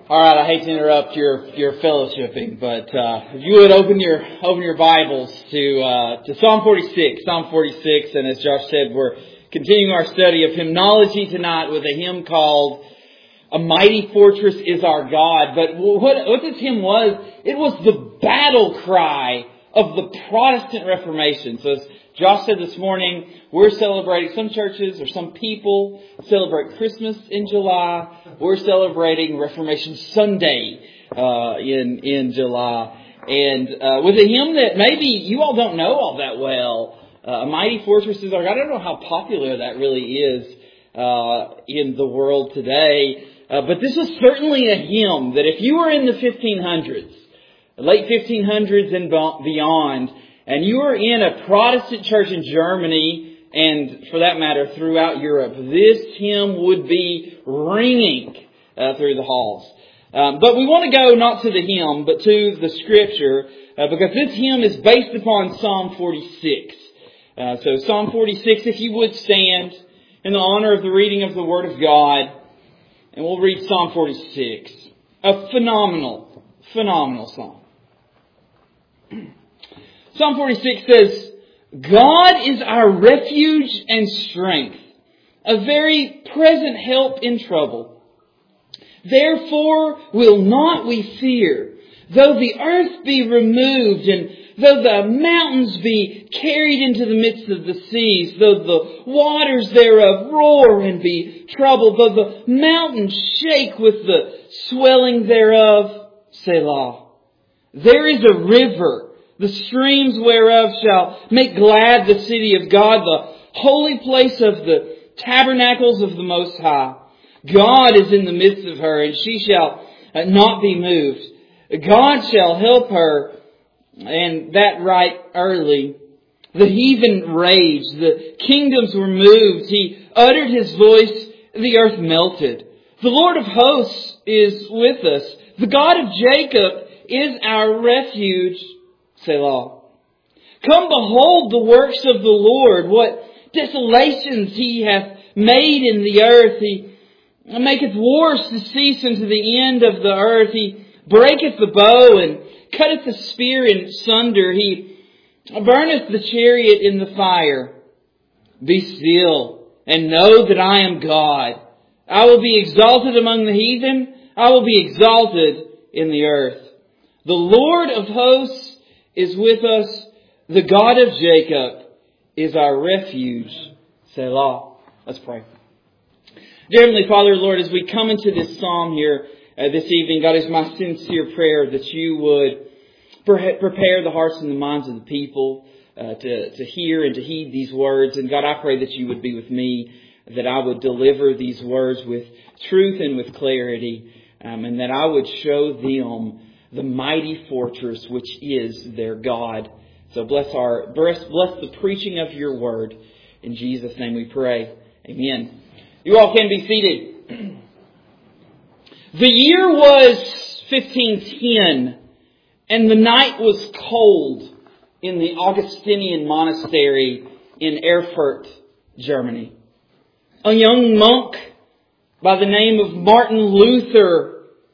All right, I hate to interrupt your fellowshipping, but if you would open your Bibles to Psalm 46. Psalm 46, and as Josh said, we're continuing our study of hymnology tonight with a hymn called "A Mighty Fortress Is Our God." But what this hymn was, it was the battle cry of the Protestant Reformation. So as Josh said this morning, we're celebrating, some churches or some people celebrate Christmas in July. We're celebrating Reformation Sunday in July. And with a hymn that maybe you all don't know all that well, "A Mighty Fortress Is Our God." I don't know how popular that really is in the world today. But this was certainly a hymn that if you were in the 1500s, late 1500s and beyond, and you were in a Protestant church in Germany, and for that matter throughout Europe, this hymn would be ringing through the halls. But we want to go not to the hymn, but to the Scripture, because this hymn is based upon Psalm 46. So Psalm 46, if you would stand in the honor of the reading of the Word of God, and we'll read Psalm 46. A phenomenal psalm. Psalm 46 says, "God is our refuge and strength, a very present help in trouble. Therefore will not we fear, though the earth be removed, and though the mountains be carried into the midst of the seas, though the waters thereof roar and be troubled, though the mountains shake with the swelling thereof, Selah. There is a river, the streams whereof shall make glad the city of God, the holy place of the tabernacles of the Most High. God is in the midst of her, and she shall not be moved. God shall help her, and that right early. The heathen raged, the kingdoms were moved. He uttered His voice, the earth melted. The Lord of hosts is with us. The God of Jacob is our refuge, Selah. Come behold the works of the Lord, what desolations He hath made in the earth. He maketh wars to cease unto the end of the earth. He breaketh the bow and cutteth the spear in sunder. He burneth the chariot in the fire. Be still and know that I am God. I will be exalted among the heathen. I will be exalted in the earth. The Lord of hosts is with us. The God of Jacob is our refuge, Selah." Let's pray. Dear Heavenly Father, Lord, as we come into this psalm here this evening, God, is my sincere prayer that you would prepare the hearts and the minds of the people to hear and to heed these words. And God, I pray that you would be with me, that I would deliver these words with truth and with clarity, and that I would show them the mighty fortress which is their God. So bless the preaching of your word. In Jesus' name we pray. Amen. You all can be seated. The year was 1510, and the night was cold in the Augustinian monastery in Erfurt, Germany. A young monk by the name of Martin Luther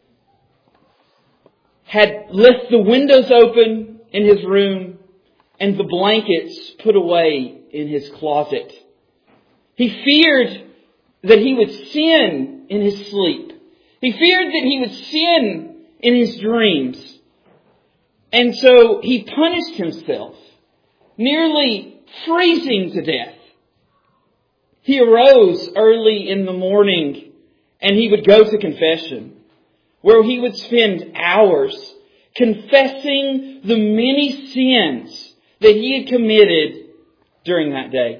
had left the windows open in his room and the blankets put away in his closet. He feared that he would sin in his sleep. He feared that he would sin in his dreams. And so he punished himself, nearly freezing to death. He arose early in the morning and he would go to confession, where he would spend hours confessing the many sins that he had committed during that day.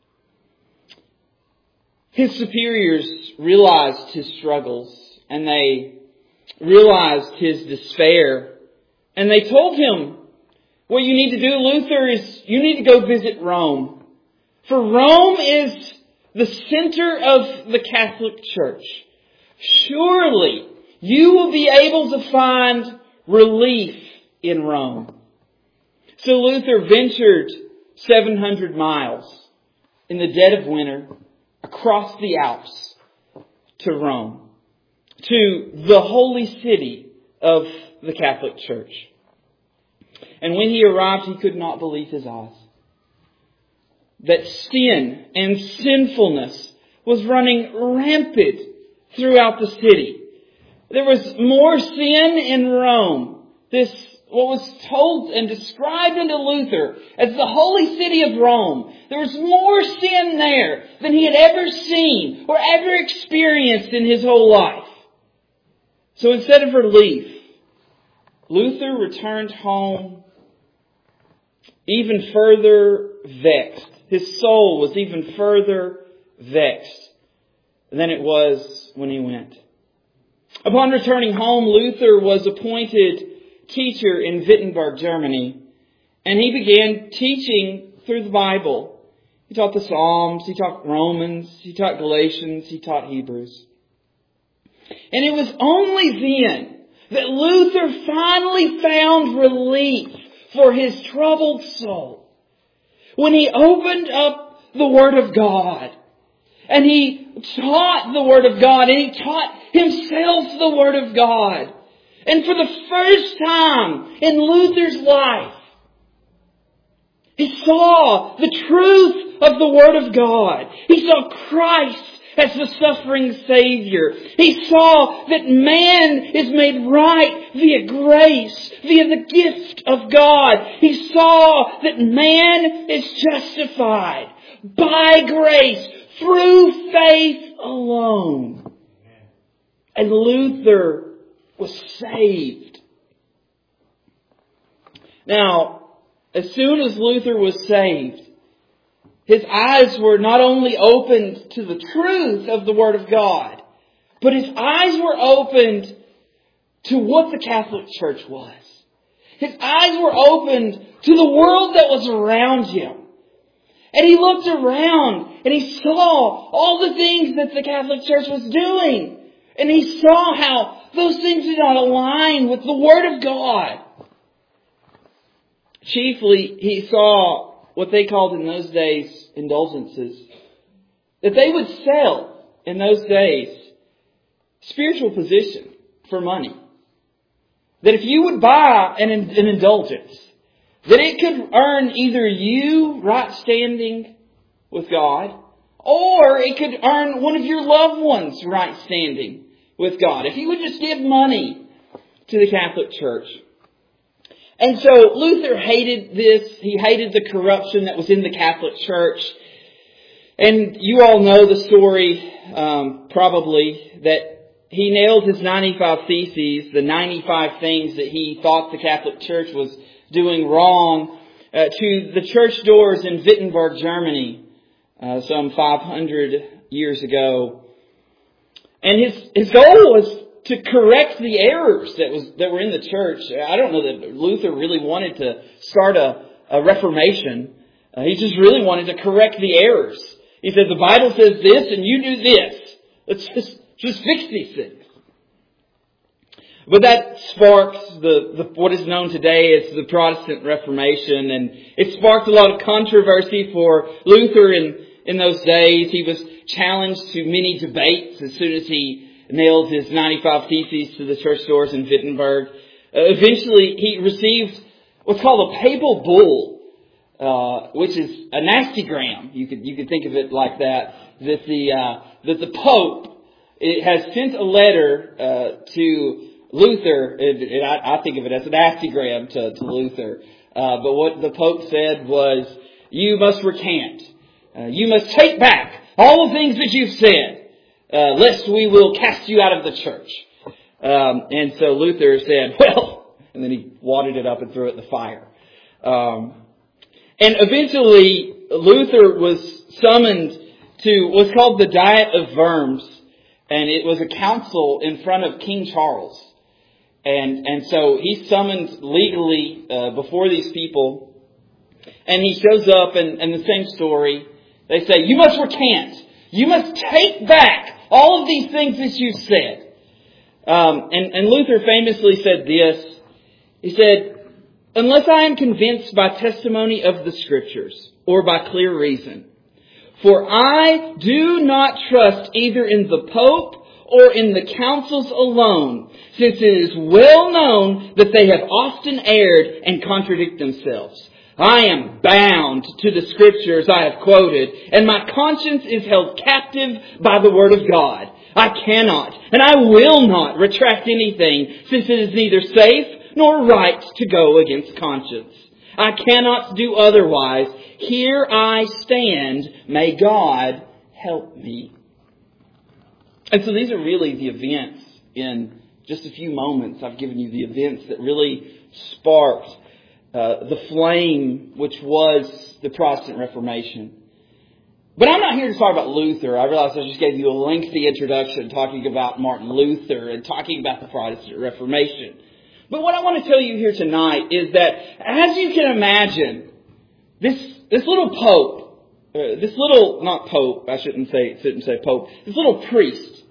His superiors realized his struggles, and they realized his despair, and they told him, "What you need to do, Luther, is you need to go visit Rome. For Rome is the center of the Catholic Church. Surely you will be able to find relief in Rome." So Luther ventured 700 miles in the dead of winter across the Alps to Rome. to the holy city of the Catholic Church. And when he arrived, he could not believe his eyes. That sin and sinfulness was running rampant throughout the city. There was more sin in Rome. What was told and described unto Luther as the holy city of Rome. There was more sin there than he had ever seen or ever experienced in his whole life. So instead of relief, Luther returned home even further vexed. His soul was even further vexed than it was when he went. Upon returning home, Luther was appointed teacher in Wittenberg, Germany, and he began teaching through the Bible. He taught the Psalms, he taught Romans, he taught Galatians, he taught Hebrews. And it was only then that Luther finally found relief for his troubled soul. When he opened up the Word of God, and he taught the Word of God, and he taught himself the Word of God. And for the first time in Luther's life, he saw the truth of the Word of God. He saw Christ as the suffering Savior. He saw that man is made right via grace, via the gift of God. He saw that man is justified by grace through faith alone. And Luther was saved. Now, as soon as Luther was saved, his eyes were not only opened to the truth of the Word of God, but his eyes were opened to what the Catholic Church was. His eyes were opened to the world that was around him. And he looked around and he saw all the things that the Catholic Church was doing. And he saw how those things did not align with the Word of God. Chiefly, he saw what they called in those days indulgences. That they would sell in those days spiritual position for money. That if you would buy an indulgence, that it could earn either you right standing with God, or it could earn one of your loved ones right standing with God. If you would just give money to the Catholic Church. And so Luther hated this. He hated the corruption that was in the Catholic Church. And you all know the story, probably, that he nailed his 95 Theses, the 95 things that he thought the Catholic Church was doing wrong, to the church doors in Wittenberg, Germany, some 500 years ago. And his goal was to correct the errors that were in the church. I don't know that Luther really wanted to start a reformation. He just really wanted to correct the errors. He said, the Bible says this and you do this. Let's just fix these things. But that sparked what is known today as the Protestant Reformation, and it sparked a lot of controversy for Luther in those days. He was challenged to many debates as soon as he nailed his 95 Theses to the church doors in Wittenberg. Eventually, he received what's called a papal bull, which is a nastygram. You could think of it like that. That the Pope has sent a letter to Luther, and I think of it as an nastygram to Luther. But what the Pope said was, you must recant. You must take back all the things that you've said, lest we will cast you out of the church. And so Luther said, well, and then he wadded it up and threw it in the fire. And eventually Luther was summoned to what's called the Diet of Worms. And it was a council in front of King Charles. And so he's summoned legally before these people. And he shows up and the same story. They say, you must recant. You must take back all of these things that you've said. And Luther famously said this. He said, unless I am convinced by testimony of the Scriptures or by clear reason, for I do not trust either in the Pope or in the councils alone, since it is well known that they have often erred and contradict themselves. I am bound to the Scriptures I have quoted, and my conscience is held captive by the Word of God. I cannot, and I will not retract anything, since it is neither safe nor right to go against conscience. I cannot do otherwise. Here I stand. May God help me. And so these are really the events. In just a few moments, I've given you the events that really sparked the flame which was the Protestant Reformation. But I'm not here to talk about Luther. I realize I just gave you a lengthy introduction talking about Martin Luther and talking about the Protestant Reformation. But what I want to tell you here tonight is that, as you can imagine, this little pope, this little priest,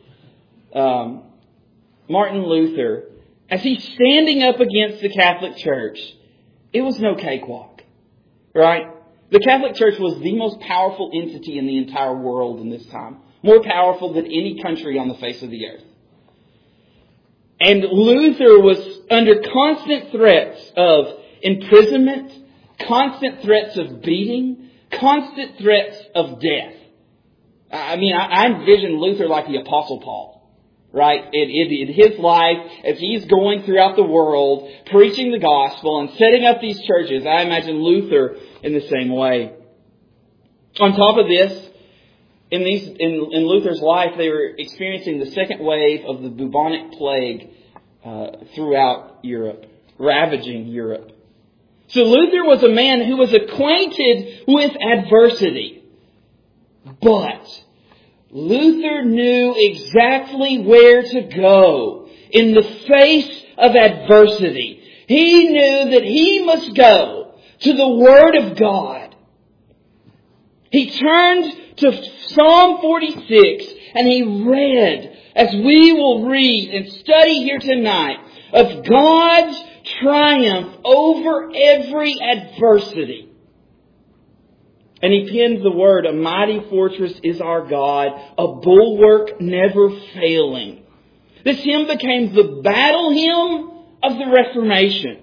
Martin Luther, as he's standing up against the Catholic Church, it was no cakewalk, right? The Catholic Church was the most powerful entity in the entire world in this time. More powerful than any country on the face of the earth. And Luther was under constant threats of imprisonment, constant threats of beating, constant threats of death. I mean, I envision Luther like the Apostle Paul. Right? In his life, as he's going throughout the world, preaching the gospel and setting up these churches, I imagine Luther in the same way. On top of this, in Luther's life, they were experiencing the second wave of the bubonic plague throughout Europe, ravaging Europe. So Luther was a man who was acquainted with adversity. But Luther knew exactly where to go in the face of adversity. He knew that he must go to the Word of God. He turned to Psalm 46 and he read, as we will read and study here tonight, of God's triumph over every adversity. And he penned the word, "A mighty fortress is our God, a bulwark never failing." This hymn became the battle hymn of the Reformation.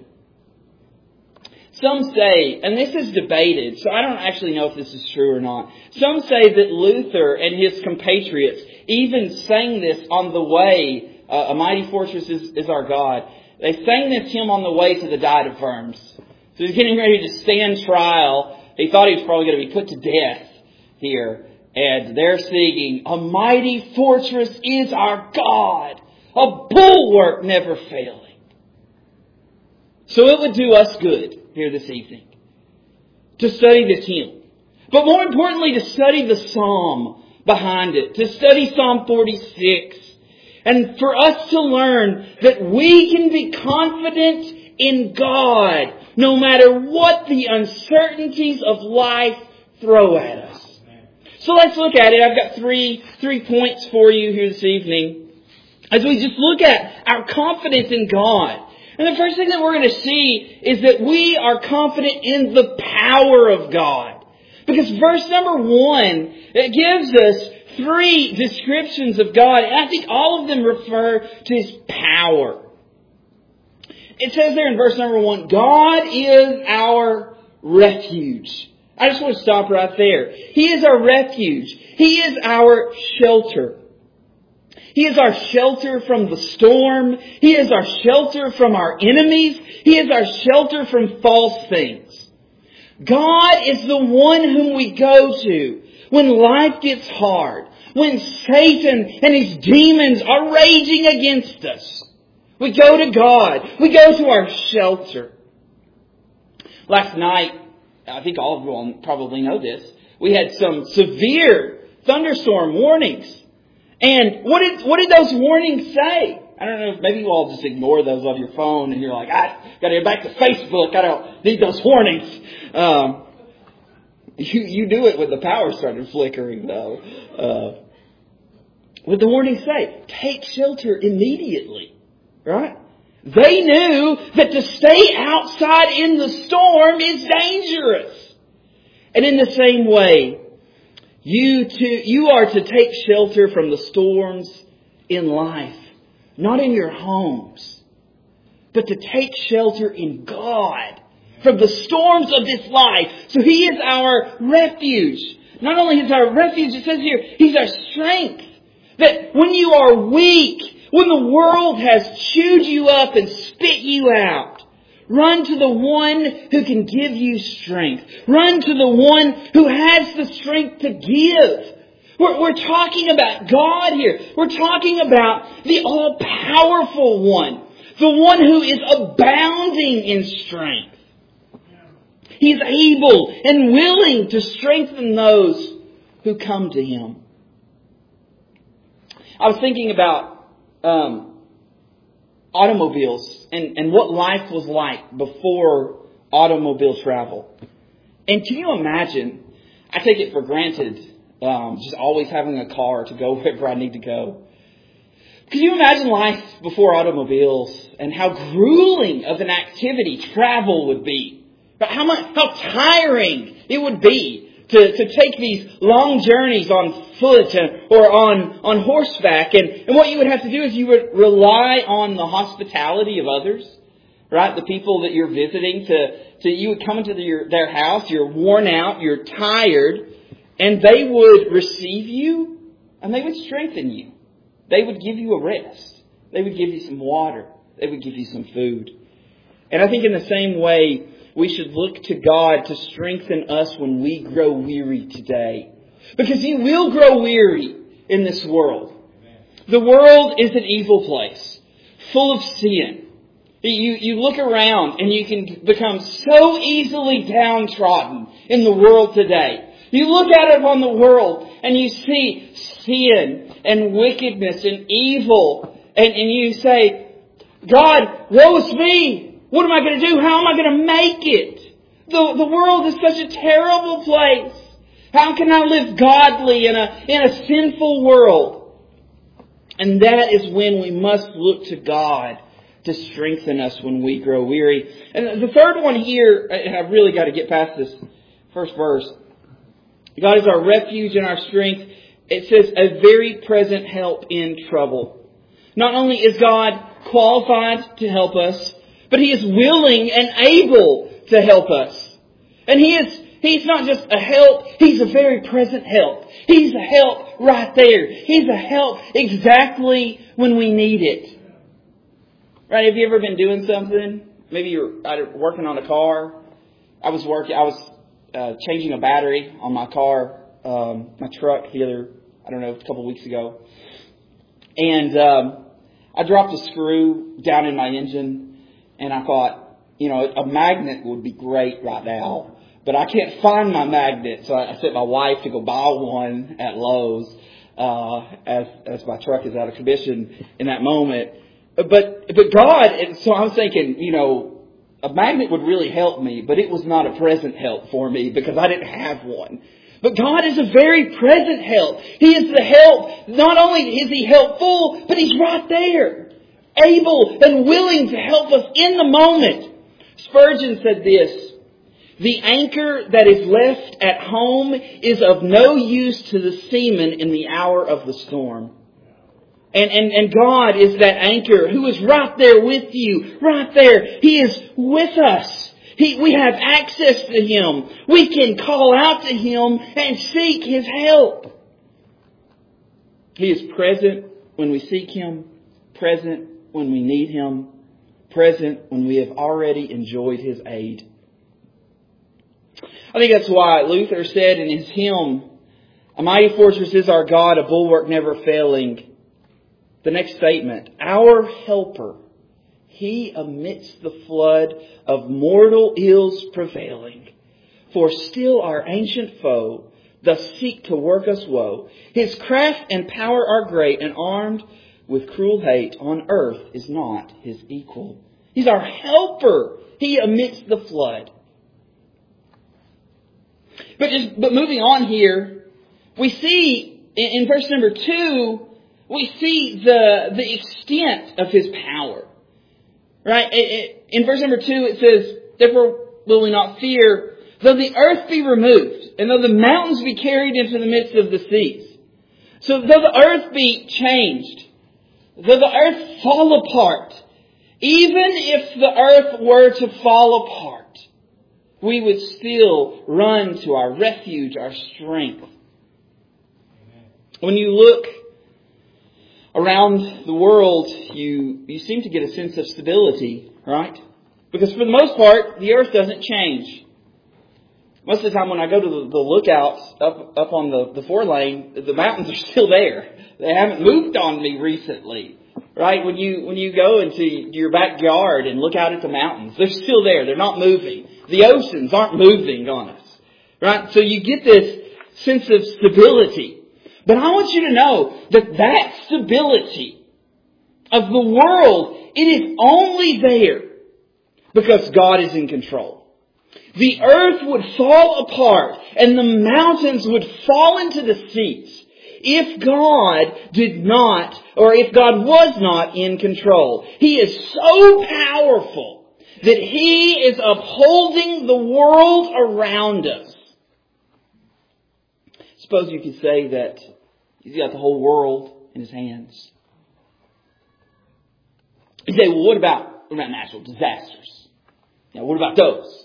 Some say, and this is debated, so I don't actually know if this is true or not. Some say that Luther and his compatriots even sang this on the way, "A mighty fortress is our God." They sang this hymn on the way to the Diet of Worms. So he's getting ready to stand trial. He thought he was probably going to be put to death here. And they're singing, "A mighty fortress is our God, a bulwark never failing." So it would do us good here this evening to study this hymn. But more importantly, to study the psalm behind it. To study Psalm 46. And for us to learn that we can be confident in God no matter what the uncertainties of life throw at us. So let's look at it. I've got three points for you here this evening as we just look at our confidence in God. And the first thing that we're going to see is that we are confident in the power of God. Because verse number 1, it gives us 3 descriptions of God. And I think all of them refer to His power. It says there in verse number 1, God is our refuge. I just want to stop right there. He is our refuge. He is our shelter. He is our shelter from the storm. He is our shelter from our enemies. He is our shelter from false things. God is the one whom we go to when life gets hard, when Satan and his demons are raging against us. We go to God. We go to our shelter. Last night, I think all of you all probably know this, we had some severe thunderstorm warnings. And what did those warnings say? I don't know, maybe you all just ignore those on your phone and you're like, I got to get back to Facebook. I don't need those warnings. You do it when the power started flickering, though. What did the warnings say? Take shelter immediately. Right? They knew that to stay outside in the storm is dangerous. And in the same way, you are to take shelter from the storms in life, not in your homes, but to take shelter in God from the storms of this life. So He is our refuge. Not only is our refuge, it says here, He's our strength. That when you are weak, when the world has chewed you up and spit you out, run to the one who can give you strength. Run to the one who has the strength to give. We're talking about God here. We're talking about the all-powerful one. The one who is abounding in strength. He's able and willing to strengthen those who come to Him. I was thinking about automobiles and what life was like before automobile travel. And can you imagine, I take it for granted, just always having a car to go wherever I need to go. Can you imagine life before automobiles and how grueling of an activity travel would be? How tiring it would be to take these long journeys on foot or on horseback. And what you would have to do is you would rely on the hospitality of others, right? The people that you're visiting you would come into their house, you're worn out, you're tired, and they would receive you and they would strengthen you. They would give you a rest. They would give you some water. They would give you some food. And I think in the same way, we should look to God to strengthen us when we grow weary today. Because you will grow weary in this world. The world is an evil place, full of sin. You look around and you can become so easily downtrodden in the world today. You look out upon the world and you see sin and wickedness and evil. And you say, God, woe is me. What am I going to do? How am I going to make it? The world is such a terrible place. How can I live godly in a sinful world? And that is when we must look to God to strengthen us when we grow weary. And the third one here, and I've really got to get past this first verse. God is our refuge and our strength. It says a very present help in trouble. Not only is God qualified to help us, but He is willing and able to help us. And He's not just a help, He's a very present help. He's a help right there. He's a help exactly when we need it. Right? Have you ever been doing something? Maybe you're working on a car. I was changing a battery on my car, my truck a couple of weeks ago. And I dropped a screw down in my engine. And I thought, a magnet would be great right now. But I can't find my magnet. So I sent my wife to go buy one at Lowe's as my truck is out of commission in that moment. But God, and so I was thinking, a magnet would really help me. But it was not a present help for me because I didn't have one. But God is a very present help. He is the help. Not only is He helpful, but He's right there. Able and willing to help us in the moment. Spurgeon said this: the anchor that is left at home is of no use to the seaman in the hour of the storm. And God is that anchor who is right there with you, right there. He is with us. We have access to Him. We can call out to Him and seek His help. He is present when we seek Him, present when we need Him, present when we have already enjoyed His aid. I think that's why Luther said in his hymn, "A mighty fortress is our God, a bulwark never failing." The next statement, our helper, He amidst the flood of mortal ills prevailing. For still our ancient foe doth seek to work us woe. His craft and power are great, and armed with cruel hate on earth is not His equal. He's our helper. He amidst the flood. But moving on here, we see in verse number 2, we see the extent of His power. Right? In verse number 2 it says, therefore will we not fear, though the earth be removed, and though the mountains be carried into the midst of the seas. So though the earth be changed, though the earth fall apart, even if the earth were to fall apart, we would still run to our refuge, our strength. When you look around the world, you seem to get a sense of stability, right? Because for the most part, the earth doesn't change. Most of the time when I go to the lookouts up on the 4-lane, the mountains are still there. They haven't moved on me recently. Right? When you go into your backyard and look out at the mountains, they're still there. They're not moving. The oceans aren't moving on us. Right? So you get this sense of stability. But I want you to know that stability of the world, it is only there because God is in control. The earth would fall apart and the mountains would fall into the seas if God did not, or if God was not in control. He is so powerful that He is upholding the world around us. Suppose you could say that He's got the whole world in His hands. You say, well, what about natural disasters? Now, what about those?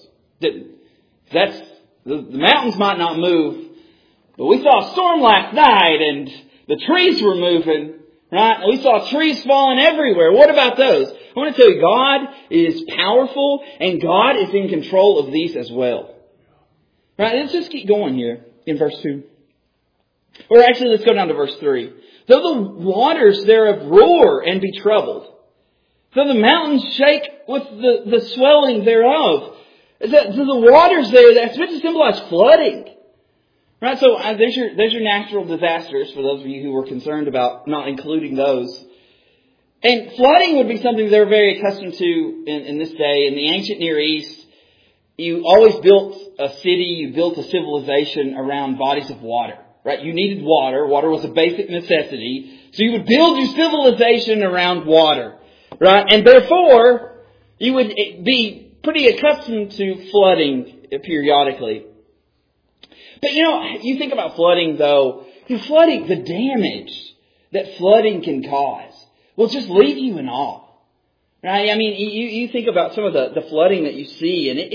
The mountains might not move, but we saw a storm last night and the trees were moving, right? We saw trees falling everywhere. What about those? I want to tell you, God is powerful and God is in control of these as well. Right? Let's just keep going here in verse 2. Or actually, let's go down to verse 3. Though the waters thereof roar and be troubled, though the mountains shake with the swelling thereof. So the waters there, that's meant to symbolize flooding. Right, so there's your natural disasters for those of you who were concerned about not including those. And flooding would be something they're very accustomed to in this day. In the ancient Near East, you always built a city, you built a civilization around bodies of water. Right, you needed water. Water was a basic necessity. So you would build your civilization around water. Right, and therefore, you would be pretty accustomed to flooding periodically. But you think about flooding though, flooding, the damage that flooding can cause will just leave you in awe. Right? I mean, you think about some of the flooding that you see and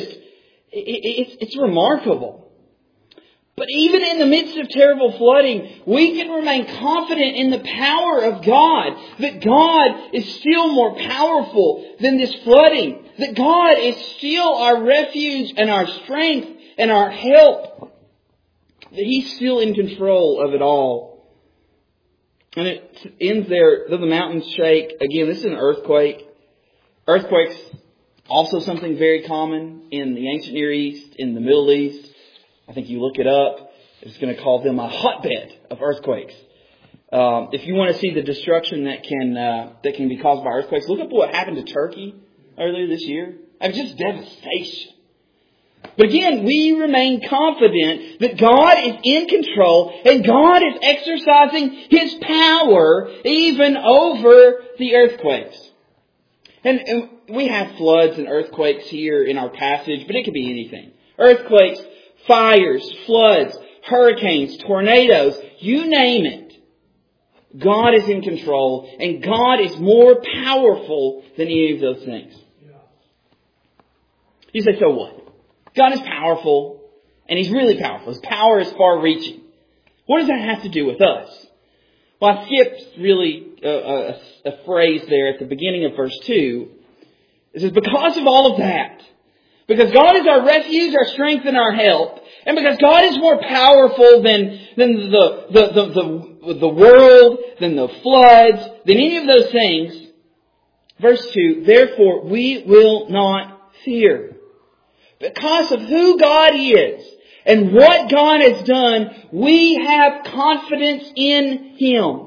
it's remarkable. But even in the midst of terrible flooding, we can remain confident in the power of God. That God is still more powerful than this flooding. That God is still our refuge and our strength and our help. That He's still in control of it all. And it ends there, though the mountains shake. Again, this is an earthquake. Earthquakes, also something very common in the ancient Near East, in the Middle East. I think you look it up, it's going to call them a hotbed of earthquakes. If you want to see the destruction that can be caused by earthquakes, look up what happened to Turkey earlier this year. I mean, just devastation. But again, we remain confident that God is in control and God is exercising His power even over the earthquakes. And we have floods and earthquakes here in our passage, but it could be anything. Earthquakes, fires, floods, hurricanes, tornadoes, you name it. God is in control and God is more powerful than any of those things. You say, so what? God is powerful and He's really powerful. His power is far-reaching. What does that have to do with us? Well, I skipped really a phrase there at the beginning of verse 2. It says, because of all of that, because God is our refuge, our strength, and our help, and because God is more powerful than the world, than the floods, than any of those things, verse 2, therefore we will not fear. Because of who God is and what God has done, we have confidence in Him.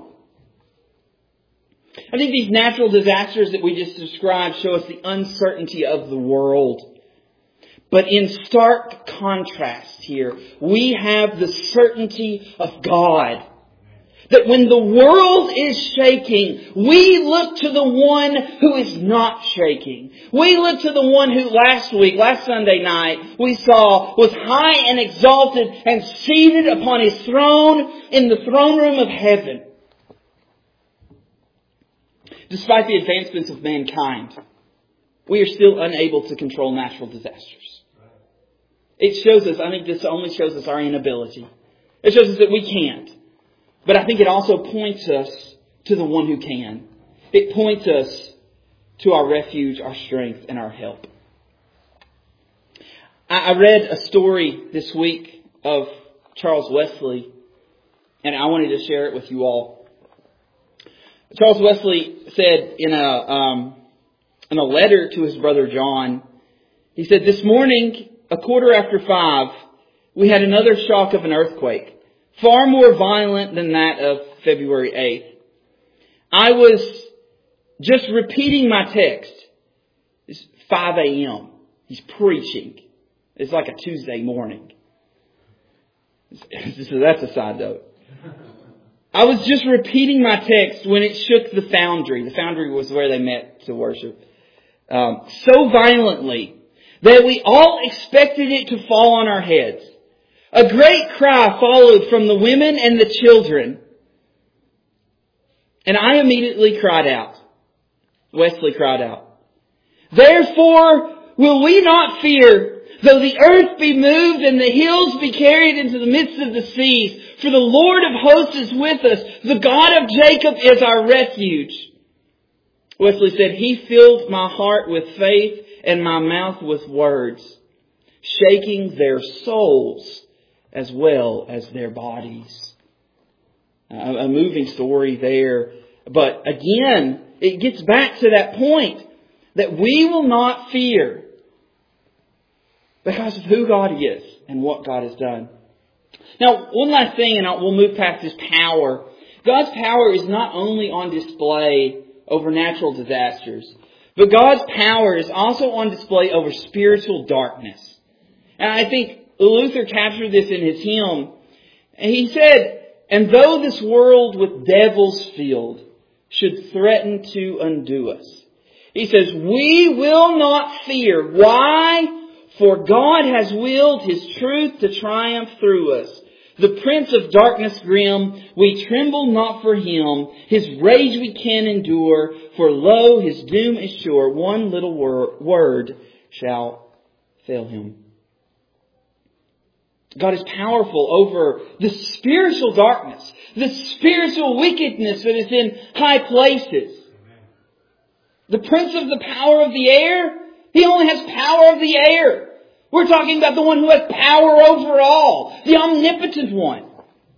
I think these natural disasters that we just described show us the uncertainty of the world. But in stark contrast here, we have the certainty of God. That when the world is shaking, we look to the one who is not shaking. We look to the one who last Sunday night, we saw was high and exalted and seated upon His throne in the throne room of heaven. despite the advancements of mankind, we are still unable to control natural disasters. It shows us, I think this only shows us our inability. It shows us that we can't. But I think it also points us to the one who can. It points us to our refuge, our strength, and our help. I read a story this week of Charles Wesley, and I wanted to share it with you all. Charles Wesley said in a letter to his brother John, he said, "This morning, 5:15, we had another shock of an earthquake, far more violent than that of February 8th. I was just repeating my text. It's 5 a.m. He's preaching. It's like a Tuesday morning." So that's a side note. "I was just repeating my text when it shook the foundry." The foundry was where they met to worship. "So violently that we all expected it to fall on our heads. A great cry followed from the women and the children. And I immediately cried out." Wesley cried out, "Therefore will we not fear, though the earth be moved and the hills be carried into the midst of the seas. For the Lord of hosts is with us. The God of Jacob is our refuge." Wesley said, "He filled my heart with faith and my mouth with words, shaking their souls as well as their bodies." A moving story there. But again, it gets back to that point that we will not fear because of who God is and what God has done. Now, one last thing, and we'll move past this power. God's power is not only on display over natural disasters, but God's power is also on display over spiritual darkness. And I think Luther captured this in his hymn. And he said, "And though this world with devils filled should threaten to undo us," he says, "we will not fear." Why? "For God has willed His truth to triumph through us. The prince of darkness grim, we tremble not for him. His rage we can endure, for lo, his doom is sure. One little word shall fail him." God is powerful over the spiritual darkness, the spiritual wickedness that is in high places. The prince of the power of the air, he only has power of the air. We're talking about the one who has power over all, the omnipotent one.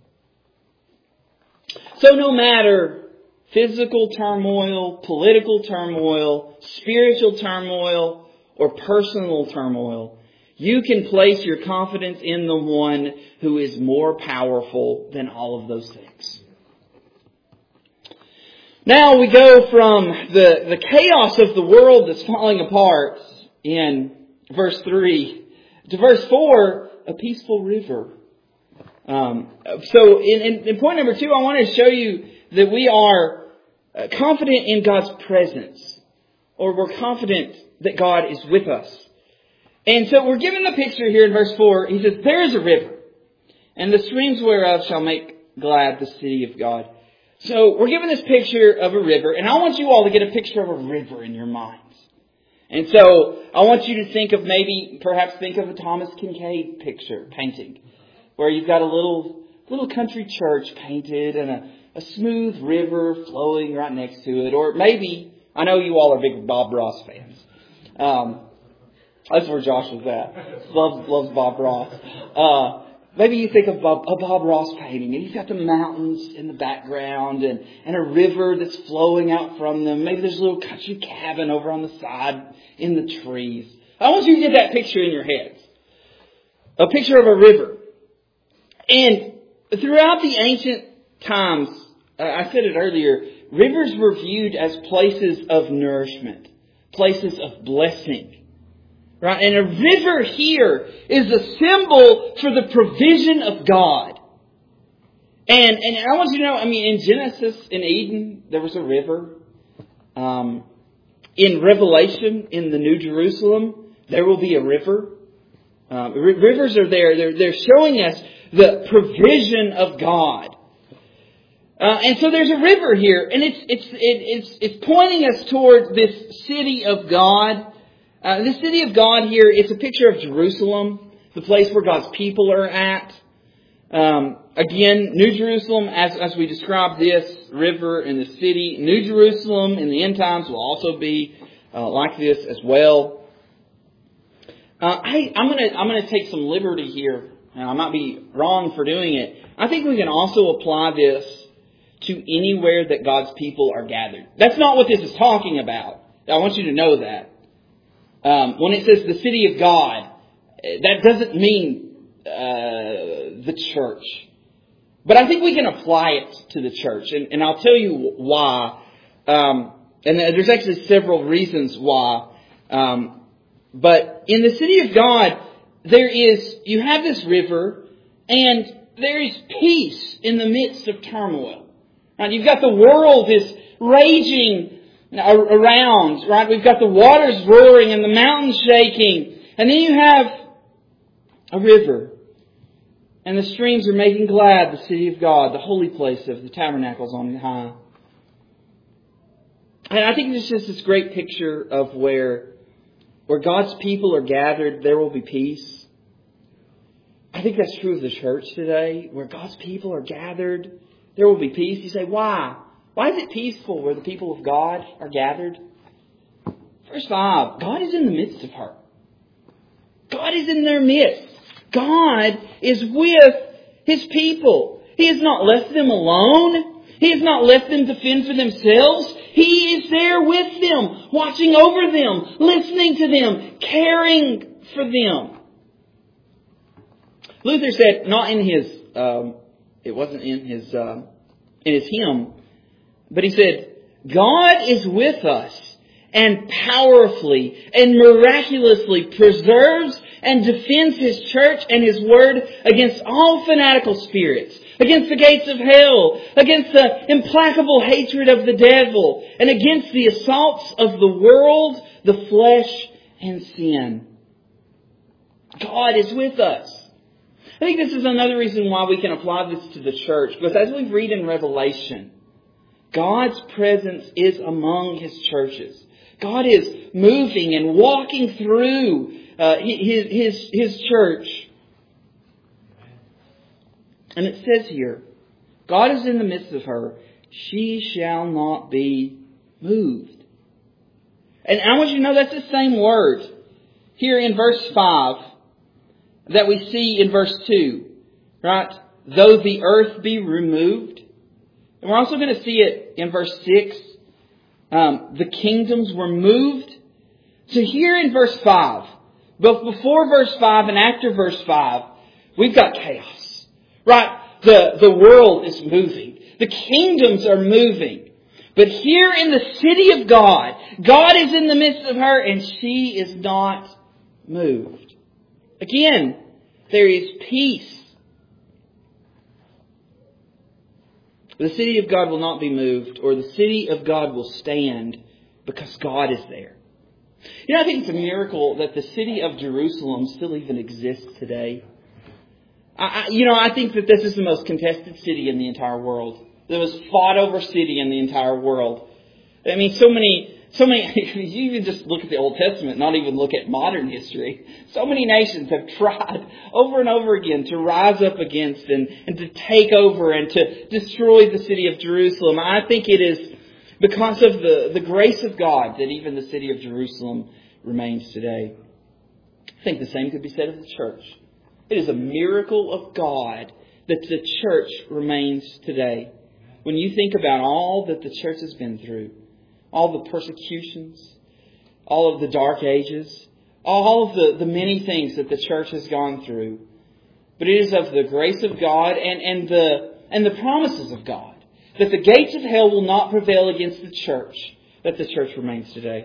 So no matter physical turmoil, political turmoil, spiritual turmoil, or personal turmoil, you can place your confidence in the one who is more powerful than all of those things. Now we go from the chaos of the world that's falling apart in verse 3 to verse 4, a peaceful river. So in point number 2, I want to show you that we are confident in God's presence, or we're confident that God is with us. And so we're given the picture here in verse 4. He says, "There is a river, and the streams whereof shall make glad the city of God." So we're given this picture of a river, and I want you all to get a picture of a river in your minds. And so I want you to think of perhaps think of a Thomas Kincaid painting, where you've got a little country church painted and a smooth river flowing right next to it. Or maybe, I know you all are big Bob Ross fans. That's where Josh was at. Loves Bob Ross. Maybe you think of a Bob Ross painting, and he's got the mountains in the background and a river that's flowing out from them. Maybe there's a little country cabin over on the side in the trees. I want you to get that picture in your heads. A picture of a river. And throughout the ancient times, I said it earlier, rivers were viewed as places of nourishment, places of blessing. Right? And a river here is a symbol for the provision of God. And I want you to know, in Genesis, in Eden, there was a river. In Revelation, in the New Jerusalem, there will be a river. Rivers are there. They're showing us the provision of God. And so there's a river here, and it's pointing us toward this city of God. The city of God here, it's a picture of Jerusalem, the place where God's people are at. Again, New Jerusalem, as we described this river in the city, New Jerusalem in the end times will also be like this as well. I'm gonna take some liberty here. Now, I might be wrong for doing it. I think we can also apply this to anywhere that God's people are gathered. That's not what this is talking about. I want you to know that. When it says the city of God, that doesn't mean the church. But I think we can apply it to the church. And I'll tell you why. And there's actually several reasons why. But in the city of God, you have this river, and there is peace in the midst of turmoil. Right? You've got the world is raging around, right? We've got the waters roaring and the mountains shaking. And then you have a river. And the streams are making glad the city of God, the holy place of the tabernacles on high. And I think it's just this great picture of where God's people are gathered, there will be peace. I think that's true of the church today. Where God's people are gathered, there will be peace. You say, why? Why is it peaceful where the people of God are gathered? Verse 5, God is in the midst of her. God is in their midst. God is with His people. He has not left them alone. He has not left them to fend for themselves. He is there with them, watching over them, listening to them, caring for them. Luther said, not in his, it wasn't in his hymn, but he said, God is with us and powerfully and miraculously preserves and defends His church and His word against all fanatical spirits, against the gates of hell, against the implacable hatred of the devil, and against the assaults of the world, the flesh, and sin. God is with us. I think this is another reason why we can apply this to the church, because as we read in Revelation, God's presence is among His churches. God is moving and walking through His church. And it says here, God is in the midst of her. She shall not be moved. And I want you to know that's the same word here in verse 5 that we see in verse 2. Right? Though the earth be removed. And we're also going to see it in verse 6. The kingdoms were moved. So here in verse 5, both before verse 5 and after verse 5, we've got chaos. Right? The world is moving. The kingdoms are moving. But here in the city of God, God is in the midst of her and she is not moved. Again, there is peace. The city of God will not be moved, or the city of God will stand because God is there. You know, I think it's a miracle that the city of Jerusalem still even exists today. I think that this is the most contested city in the entire world. The most fought over city in the entire world. I mean, so many, you even just look at the Old Testament, not even look at modern history. So many nations have tried over and over again to rise up against and to take over and to destroy the city of Jerusalem. I think it is because of the grace of God that even the city of Jerusalem remains today. I think the same could be said of the church. It is a miracle of God that the church remains today. When you think about all that the church has been through, all the persecutions, all of the dark ages, all of the many things that the church has gone through. But it is of the grace of God and the promises of God that the gates of hell will not prevail against the church, that the church remains today.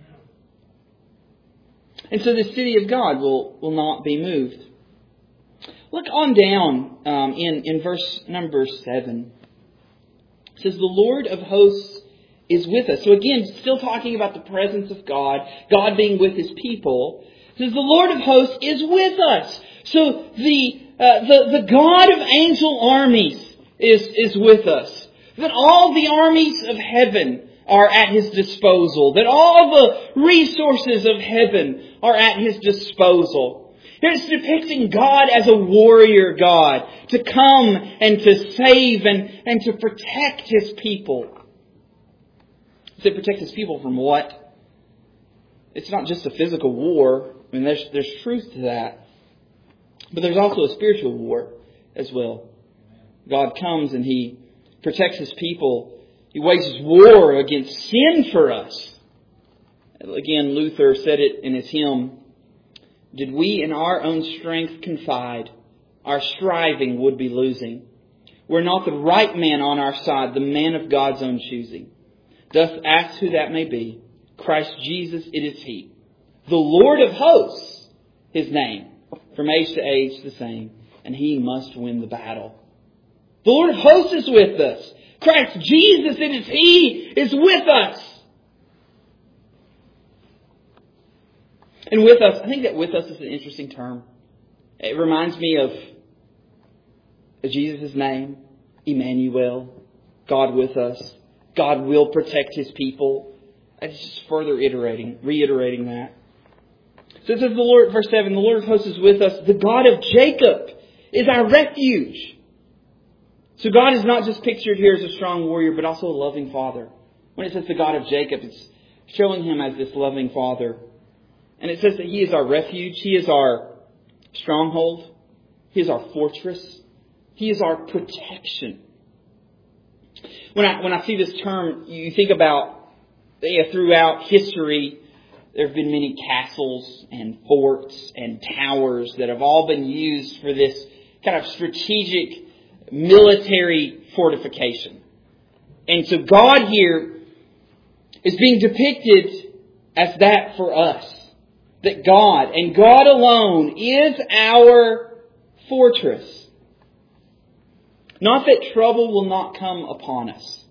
And so the city of God will not be moved. Look on down in verse number 7. It says, the Lord of hosts is with us. So again, still talking about the presence of God, God being with His people. It says, the Lord of hosts is with us. So the God of angel armies is with us. that all the armies of heaven are at His disposal, that all the resources of heaven are at His disposal. It's depicting God as a warrior God to come and to save and to protect His people. To protect His people from what? It's not just a physical war. I mean, there's truth to that. But there's also a spiritual war as well. God comes and He protects His people. He wages war against sin for us. Again, Luther said it in his hymn, "Did we in our own strength confide, our striving would be losing. Were not the right man on our side, the man of God's own choosing. Doth ask who that may be. Christ Jesus, it is He. The Lord of hosts, His name. From age to age the same. And He must win the battle." The Lord of hosts is with us. Christ Jesus, it is He, is with us. And with us, I think that with us is an interesting term. It reminds me of Jesus' name, Emmanuel, God with us. God will protect His people. It's just further reiterating that. So it says the Lord, verse 7, the Lord of hosts is with us. The God of Jacob is our refuge. So God is not just pictured here as a strong warrior, but also a loving Father. When it says the God of Jacob, it's showing Him as this loving Father. And it says that He is our refuge. He is our stronghold. He is our fortress. He is our protection. When I see this term, you think about throughout history, there have been many castles and forts and towers that have all been used for this kind of strategic military fortification. And so God here is being depicted as that for us. That God and God alone is our fortress. Not that trouble will not come upon us,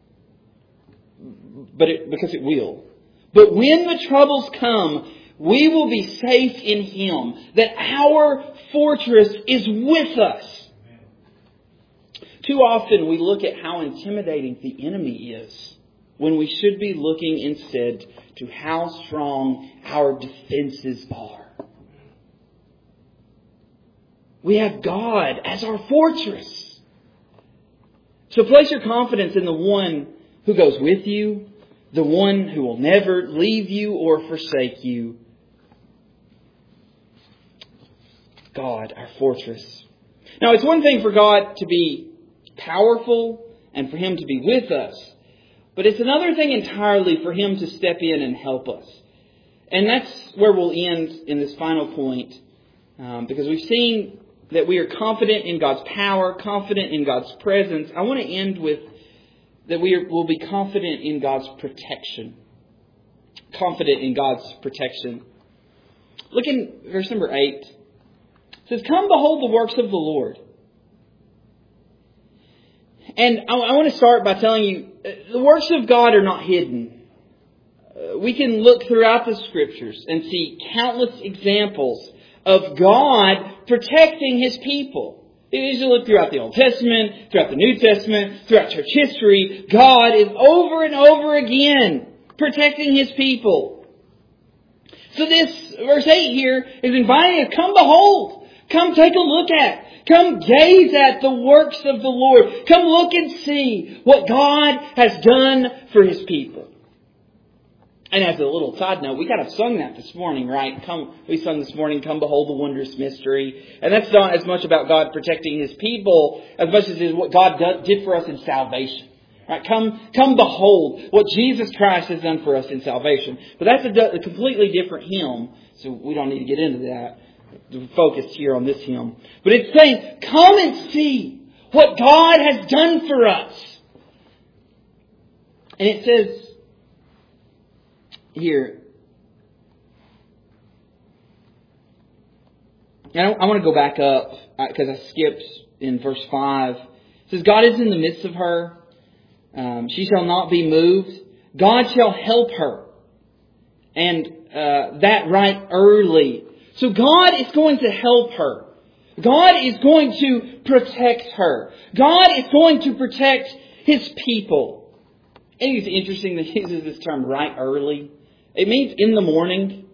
because it will. But when the troubles come, we will be safe in Him. That our fortress is with us. Too often we look at how intimidating the enemy is when we should be looking instead to how strong our defenses are. We have God as our fortress. So place your confidence in the one who goes with you, the one who will never leave you or forsake you. God, our fortress. Now, it's one thing for God to be powerful and for Him to be with us. But it's another thing entirely for Him to step in and help us. And that's where we'll end in this final point. Because we've seen that we are confident in God's power, confident in God's presence. I want to end with that will be confident in God's protection. Confident in God's protection. Look in verse number 8. It says, "Come behold the works of the Lord." And I want to start by telling you, the works of God are not hidden. We can look throughout the Scriptures and see countless examples of God protecting His people. As you look throughout the Old Testament, throughout the New Testament, throughout church history, God is over and over again protecting His people. So this verse 8 here is inviting you to come behold. Come take a look at. Come gaze at the works of the Lord. Come look and see what God has done for His people. And as a little side note, we kind of sung that this morning, right? We sung this morning, "Come behold the wondrous mystery." And that's not as much about God protecting His people as much as it is what God did for us in salvation. Right? Come behold what Jesus Christ has done for us in salvation. But that's a completely different hymn, so we don't need to get into that. The focus here on this hymn. But it's saying, come and see what God has done for us. And it says here, and I want to go back up because I skipped in verse 5. It says, God is in the midst of her. She shall not be moved. God shall help her. And that right early. So God is going to help her. God is going to protect her. God is going to protect His people. I think it's interesting that he uses this term right early. It means in the morning.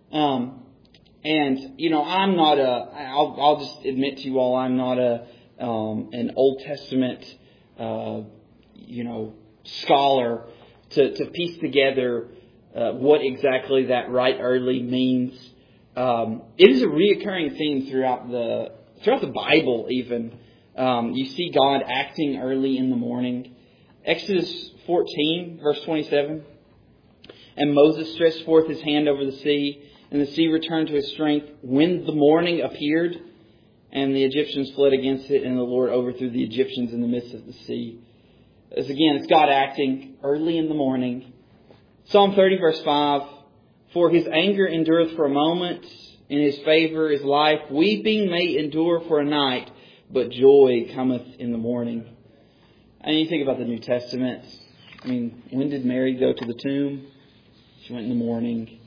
And, I'm not I'll just admit to you all, I'm not an Old Testament, scholar to piece together what exactly that right early means. It is a reoccurring theme throughout the Bible even. You see God acting early in the morning. Exodus 14, verse 27. And Moses stretched forth his hand over the sea, and the sea returned to its strength when the morning appeared, and the Egyptians fled against it, and the Lord overthrew the Egyptians in the midst of the sea. It's God acting early in the morning. Psalm 30, verse 5. For his anger endureth for a moment, in his favor is life. Weeping may endure for a night, but joy cometh in the morning. And you think about the New Testament. When did Mary go to the tomb? She went in the morning.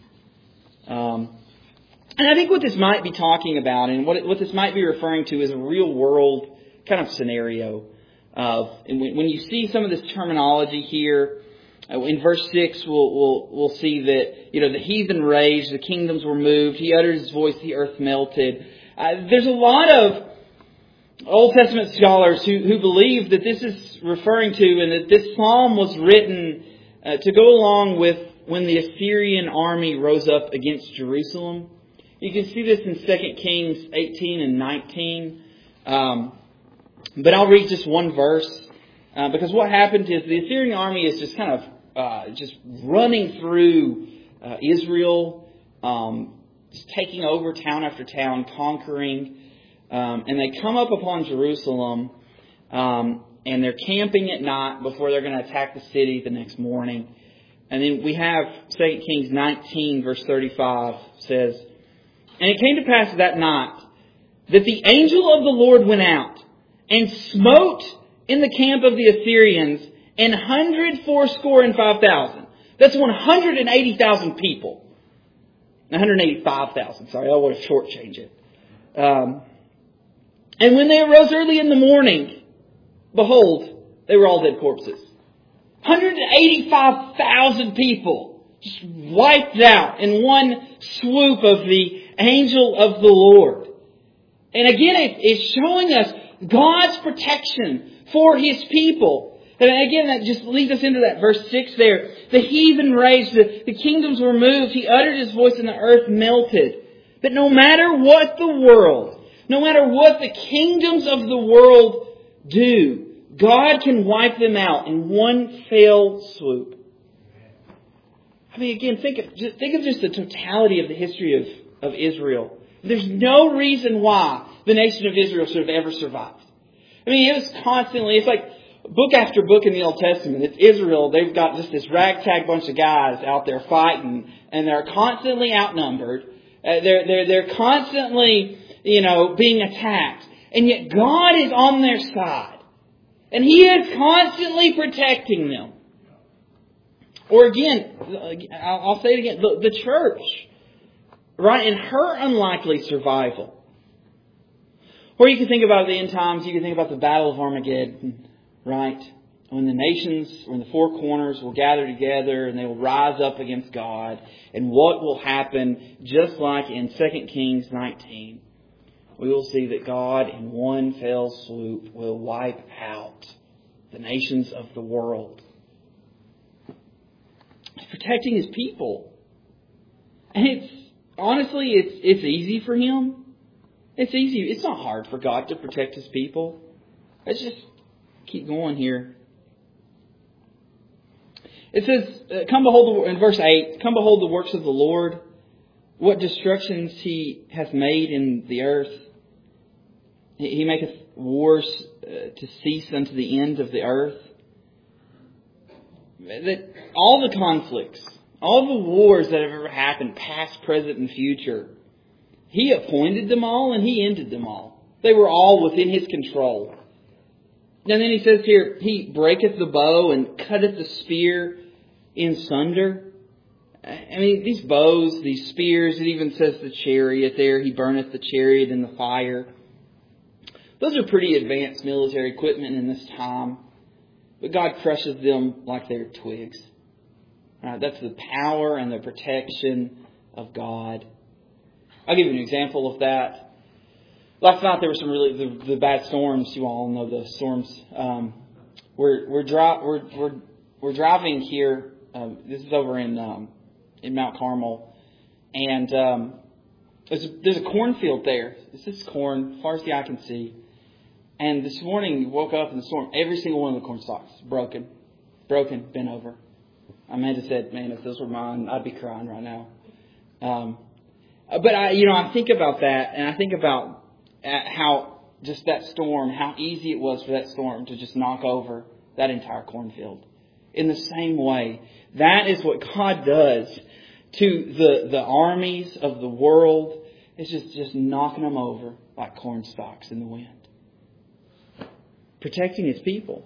And I think what this might be talking about and what this might be referring to is a real world kind of scenario. And when you see some of this terminology here, in verse 6, we'll see that, the heathen raged, the kingdoms were moved, he uttered his voice, the earth melted. There's a lot of Old Testament scholars who believe that this is referring to and that this psalm was written to go along with when the Assyrian army rose up against Jerusalem. You can see this in 2 Kings 18 and 19. But I'll read just one verse. Because what happened is the Assyrian army is just kind of just running through Israel, just taking over town after town, conquering. And they come up upon Jerusalem, and they're camping at night before they're going to attack the city the next morning. And then we have 2 Kings 19, verse 35 says, And it came to pass that night that the angel of the Lord went out and smote in the camp of the Assyrians 185,000. That's 180,000 people. 185,000, sorry, I want to shortchange it. And when they arose early in the morning, behold, they were all dead corpses. 185,000 people just wiped out in one swoop of the angel of the Lord. And again, it's showing us God's protection for His people. And again, that just leads us into that verse 6 there. The heathen raged, the kingdoms were moved, He uttered His voice and the earth melted. But no matter what the world, no matter what the kingdoms of the world do, God can wipe them out in one fell swoop. Again, think of just the totality of the history of Israel. There's no reason why the nation of Israel should have ever survived. It was constantly, it's like book after book in the Old Testament. It's Israel. They've got just this ragtag bunch of guys out there fighting, and they're constantly outnumbered. They're constantly, being attacked. And yet God is on their side. And He is constantly protecting them. Or again, I'll say it again, the church, right, in her unlikely survival. Or you can think about the end times, you can think about the Battle of Armageddon, right? When the nations, when the four corners will gather together and they will rise up against God. And what will happen, just like in 2 Kings 19, we will see that God in one fell swoop will wipe out the nations of the world. He's protecting His people. And it's easy for Him. It's easy. It's not hard for God to protect His people. Let's just keep going here. It says, in verse 8, come behold the works of the Lord, what destructions He hath made in the earth. He maketh wars to cease unto the end of the earth. That all the conflicts, all the wars that have ever happened, past, present, and future, He appointed them all and He ended them all. They were all within His control. And then He says here, He breaketh the bow and cutteth the spear in sunder. These bows, these spears, it even says the chariot there. He burneth the chariot in the fire. Those are pretty advanced military equipment in this time. but God crushes them like they're twigs. Right? That's the power and the protection of God. I'll give you an example of that. Last night there were some really the bad storms. You all know the storms. We're driving here. This is over in Mount Carmel, and there's a cornfield there. It's just corn, as far as the eye can see. And this morning, you woke up in the storm. Every single one of the corn stalks broken, bent over. Amanda said, "Man, if those were mine, I'd be crying right now." But I think about that, and I think about how just that storm, how easy it was for that storm to just knock over that entire cornfield. In the same way, that is what God does to the armies of the world. It's just knocking them over like corn stalks in the wind. Protecting His people.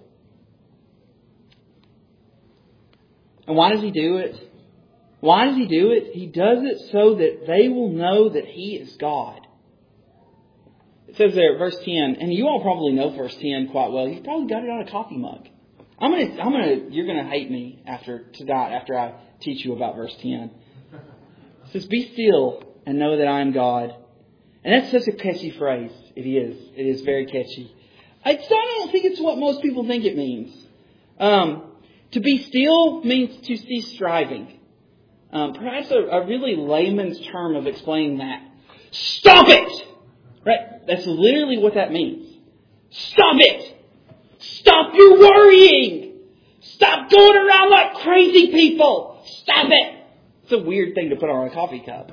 And why does He do it? Why does He do it? He does it so that they will know that He is God. It says there, verse 10, and you all probably know verse 10 quite well. You've probably got it on a coffee mug. You're gonna hate me after I teach you about verse 10. It says, "Be still and know that I am God." And that's such a catchy phrase. It is. It is very catchy. I don't think it's what most people think it means. To be still means to cease striving. Perhaps a really layman's term of explaining that. Stop it! Right? That's literally what that means. Stop it! Stop your worrying! Stop going around like crazy people! Stop it! It's a weird thing to put on a coffee cup.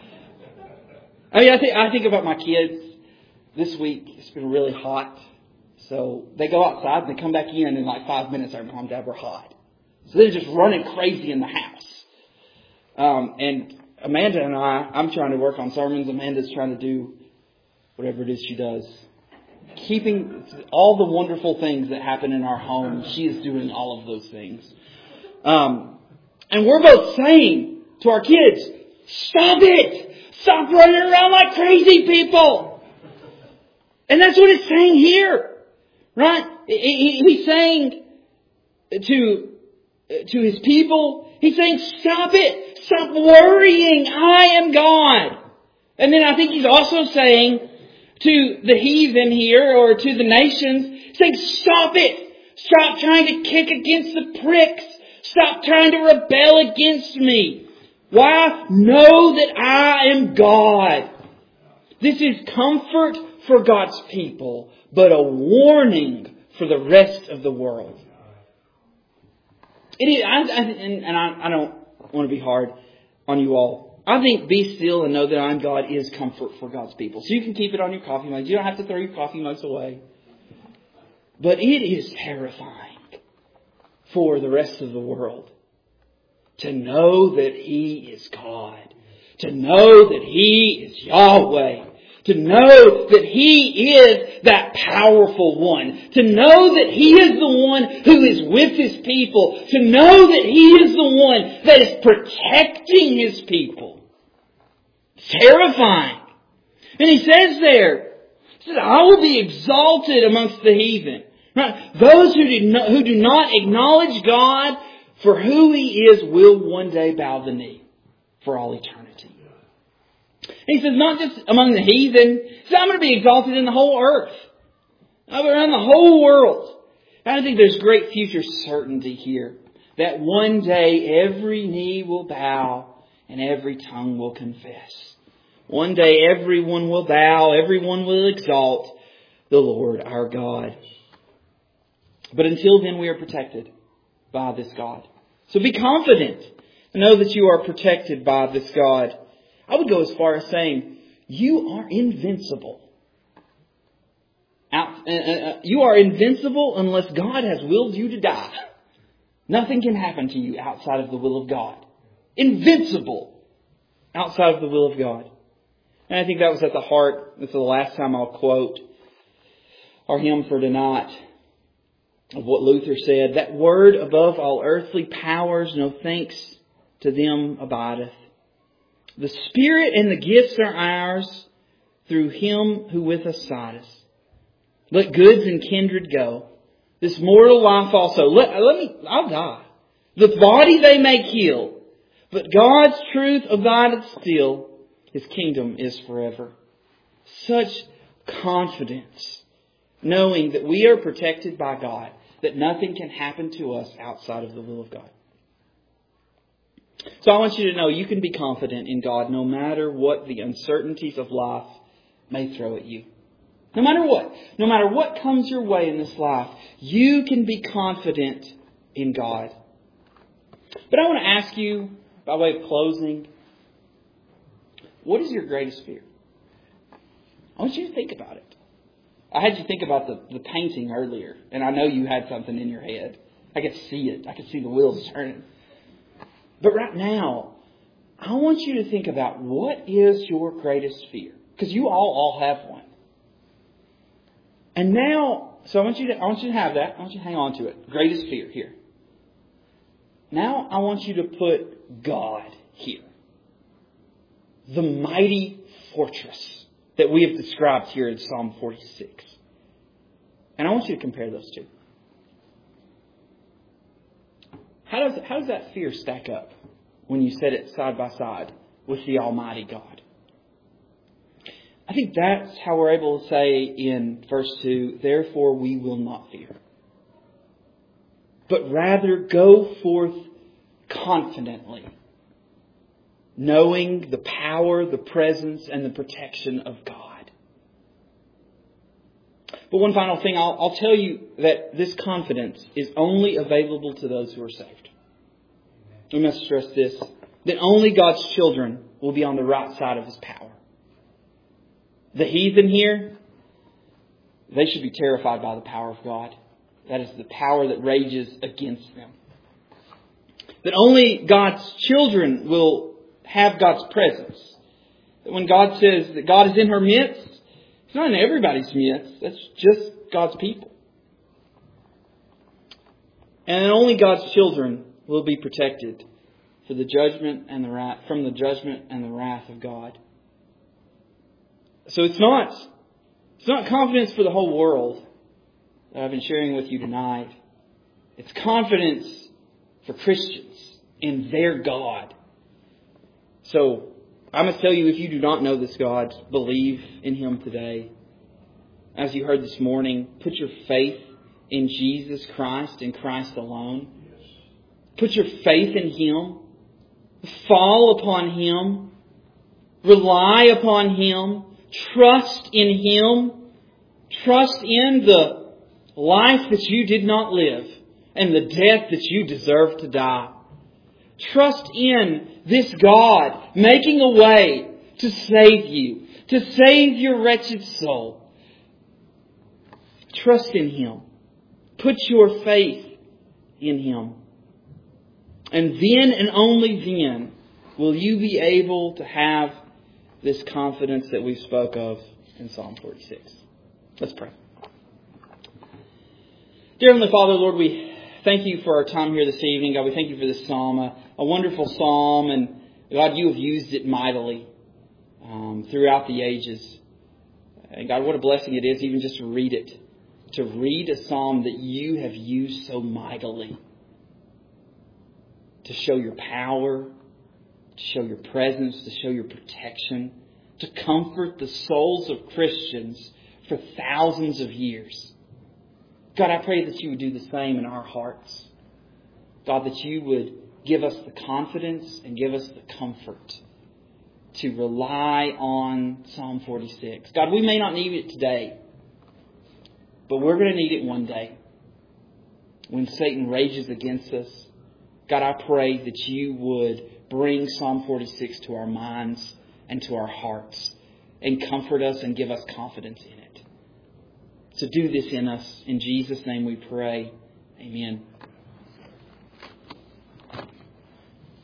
I think about my kids. This week, it's been really hot. So they go outside and they come back in like 5 minutes. Our mom and dad were hot. So they're just running crazy in the house. And Amanda and I'm trying to work on sermons. Amanda's trying to do whatever it is she does. Keeping all the wonderful things that happen in our home, she is doing all of those things. And we're both saying to our kids, stop it! Stop running around like crazy people! And that's what it's saying here. Right? He's saying to His people, He's saying, stop it! Stop worrying! I am God! And then I think He's also saying to the heathen here, or to the nations, saying, stop it! Stop trying to kick against the pricks! Stop trying to rebel against me! Why? Know that I am God! This is comfort for God's people, but a warning for the rest of the world. It is, I don't want to be hard on you all. I think be still and know that I'm God is comfort for God's people. So you can keep it on your coffee mugs. You don't have to throw your coffee mugs away. But it is terrifying for the rest of the world to know that He is God. To know that He is Yahweh. To know that He is that powerful one. To know that He is the one who is with His people. To know that He is the one that is protecting His people. It's terrifying. And He says there, He says, I will be exalted amongst the heathen. Right? Those who do not acknowledge God for who He is will one day bow the knee for all eternity. He says, not just among the heathen. He says, I'm going to be exalted in the whole earth. Around the whole world. I think there's great future certainty here. That one day every knee will bow and every tongue will confess. One day everyone will bow, everyone will exalt the Lord our God. But until then we are protected by this God. So be confident and know that you are protected by this God. I would go as far as saying, you are invincible. You are invincible unless God has willed you to die. Nothing can happen to you outside of the will of God. Invincible outside of the will of God. And I think that was at the heart. This is the last time I'll quote our hymn for tonight of what Luther said. That word above all earthly powers, no thanks to them abideth. The Spirit and the gifts are ours through Him who with us sideth. Let goods and kindred go. this mortal life also. I'll die. The body they may kill, but God's truth abideth still. His kingdom is forever. Such confidence, knowing that we are protected by God, that nothing can happen to us outside of the will of God. So I want you to know you can be confident in God no matter what the uncertainties of life may throw at you. No matter what comes your way in this life, you can be confident in God. But I want to ask you, by way of closing, what is your greatest fear? I want you to think about it. I had you think about the painting earlier, and I know you had something in your head. I could see it. I could see the wheels turning. But right now, I want you to think about what is your greatest fear. Because you all have one. And now, so I want you to have that. I want you to hang on to it. Greatest fear here. Now I want you to put God here. The mighty fortress that we have described here in Psalm 46. And I want you to compare those two. How does that fear stack up when you set it side by side with the Almighty God? I think that's how we're able to say in verse 2, therefore we will not fear, but rather go forth confidently, knowing the power, the presence, and the protection of God. But one final thing, I'll tell you that this confidence is only available to those who are saved. We must stress this, that only God's children will be on the right side of His power. The heathen here, they should be terrified by the power of God. That is the power that rages against them. That only God's children will have God's presence. That when God says that God is in her midst, it's not in everybody's midst. That's just God's people. And only God's children will be protected for the judgment and the wrath, from the judgment and the wrath of God. So it's not confidence for the whole world that I've been sharing with you tonight. It's confidence for Christians in their God. So I must tell you, if you do not know this God, believe in Him today. As you heard this morning, put your faith in Jesus Christ and Christ alone. Put your faith in Him. Fall upon Him. Rely upon Him. Trust in Him. Trust in the life that you did not live and the death that you deserve to die. Trust in this God making a way to save you, to save your wretched soul. Trust in Him. Put your faith in Him. And then and only then will you be able to have this confidence that we spoke of in Psalm 46. Let's pray. Dear Heavenly Father, Lord, we thank You for our time here this evening. God, we thank You for this psalm, a wonderful psalm. And God, You have used it mightily throughout the ages. And God, what a blessing it is even just to read it. To read a psalm that You have used so mightily. To show Your power, to show Your presence, to show Your protection, to comfort the souls of Christians for thousands of years. God, I pray that You would do the same in our hearts. God, that You would give us the confidence and give us the comfort to rely on Psalm 46. God, we may not need it today, but we're going to need it one day. When Satan rages against us, God, I pray that You would bring Psalm 46 to our minds and to our hearts and comfort us and give us confidence in it. So do this in us. In Jesus' name we pray. Amen.